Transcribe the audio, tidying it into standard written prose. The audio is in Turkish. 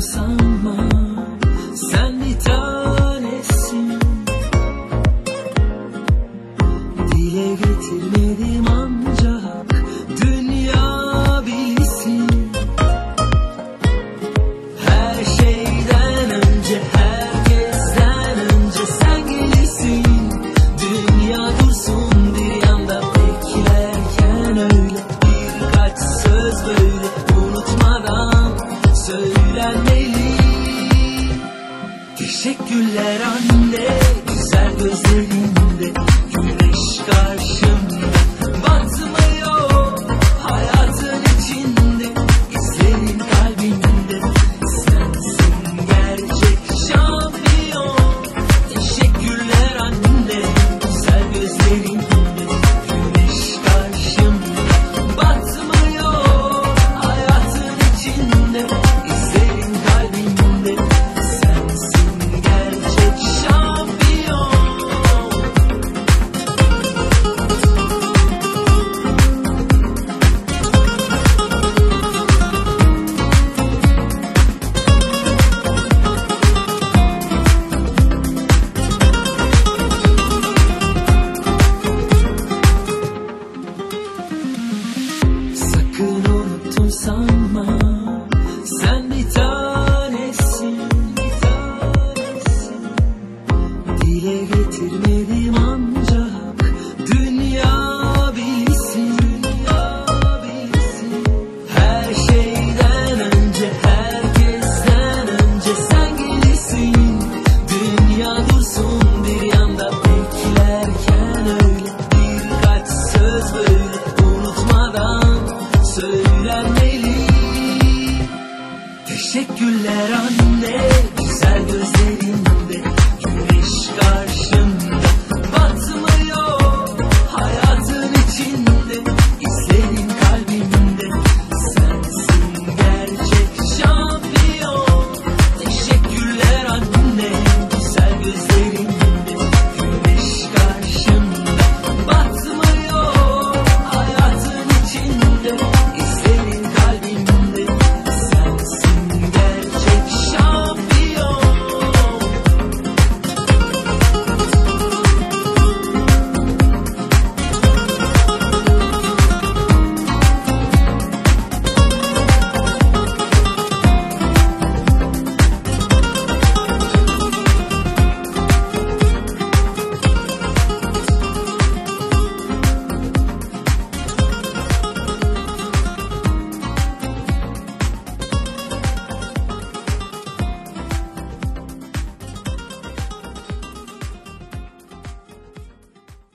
sanma, sen bir tanesin. Dile getirmedim ancak dünya bilsin. Her şeyden önce, herkesten önce sen gelirsin. Dünya dursun bir yanda beklerken, öyle birkaç söz böyle unutmadan söylenmeli. Teşekkürler anne, güzel gözlerinde güneş karşımda batmıyor. Hayatın içinde, izlerin kalbimde, sensin gerçek şampiyon. Teşekkürler anne, güzel gözlerinde güneş karşımda batmıyor. Hayatın içinde, izlerin kalbimde, sensin gerçek şampiyon. Sakın unuttun sanma, sen bir tanesin, bir tanesin. Dile getirmedim ancak dünya bilsin, dünya bilsin. Her şeyden önce, herkesten önce sen gelirsin. Dünya dursun bir yanda beklerken, öyle birkaç söz böyle unutmadan söylenmeli. Teşekkürler anne, güzel gözlerinde güneş karşımda